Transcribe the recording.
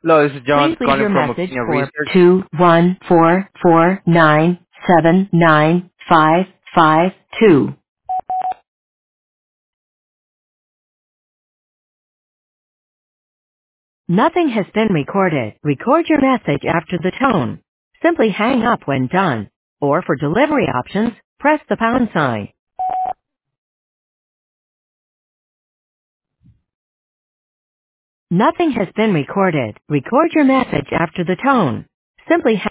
Hello, this is Please John leave calling your from message Opinion for Research. 21449799552. Nothing has been recorded. Record your message after the tone. Simply hang up when done. Or for delivery options, press the pound sign. Nothing has been recorded. Record your message after the tone. Simply